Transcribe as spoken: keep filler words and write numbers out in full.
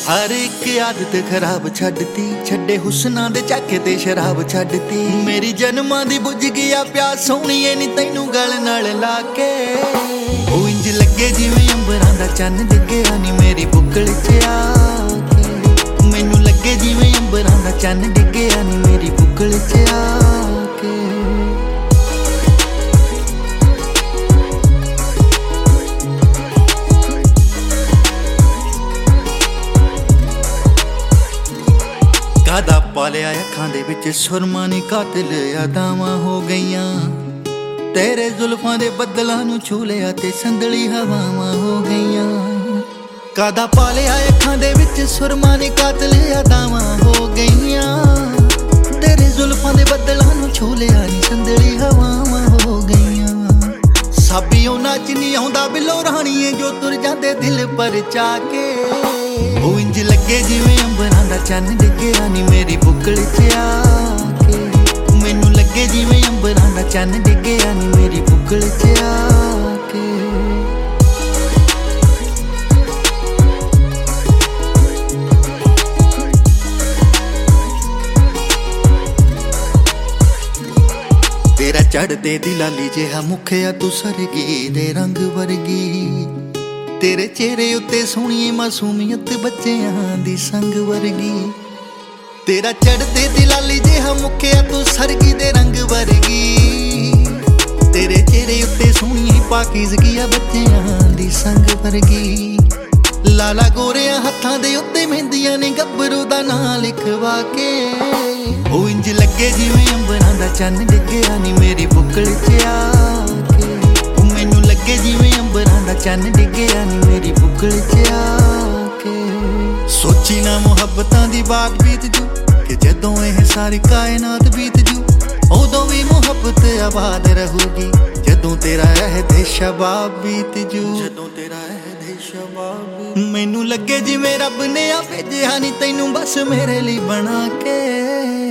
हर एक आदत खराब छड्डती, छड्डे हुस्ना दे झाके ते शराब छड्डती। मेरी जन्मां दी बुझ गया प्यास सोहणीए नी तैनू गल नाल ला के। ओ इंज लगे जिवें अंबरां दा चन्न डिग्गिया नी मेरी बुक्कल च आके। मैनू लगे जिवें अंबरां दा चन्न डिग्गिया नी मेरी बुक्कल च आके। कादा पालिया अखां दे विच सुरमा नी कातिल यादावां हो गईयां। तेरे जुल्फां दे बदलां नू छू लिया ते संदली हवावां हो गईयां। कादा पालिया अखां दे विच सुरमा नी कातिल यादावां हो गईयां। तेरे जुल्फां दे बदलां नू छू लिया नी संदली हवावां हो गईयां। साबियों नाच नी आउंदा बिलो राणीए जो तुर जांदे दिल पर चाके। ओ इंज लगे जिवें अंबरां दा चन्न डिग्गिया नी मेरी बुक्कल च आके। मैनू लगे जिवें अंबरां दा चन्न डिग्गिया नी मेरी बुक्कल च आके। तेरा चढ़दे दी लाली जिहा मुखिया तू सरगी दे रंग वर्गी। तेरे चेहरे उत्ते सोहणीए मासूमियत बच्चियां दी संग वर्गी। तेरा चढ़दे दी लाली जिहा मुखिया तू सरगी दे रंग वर्गी। तेरे चेहरे उत्ते सोहणीए पाकीज़गी बच्चियां दी संग वर्गी। लाला गोरिया हत्थां दे उत्ते मेहंदियां ने गब्बरू दा नां लिखवा के। ओ इंज लगे जिवें अंबरां दा चन्न डिग्गिया नी मेरी बुक्कल च आके। ओ मैनू लगे जिवें अंबरां दा चन्न डिग्गिया नी मेरी बुक्कल च आके। सोची ना मुहब्बतां दी बात बीत जू कि जदों एह सारी कायनात बीत जू। उदों भी मुहब्बत आबाद रहूगी जदों तेरा अहद शबाब बीत जू। जदों तेरा अहद शबाब मैनू लगे जिवें रब ने आ भेजिया नी तैनू बस मेरे लिए बना के।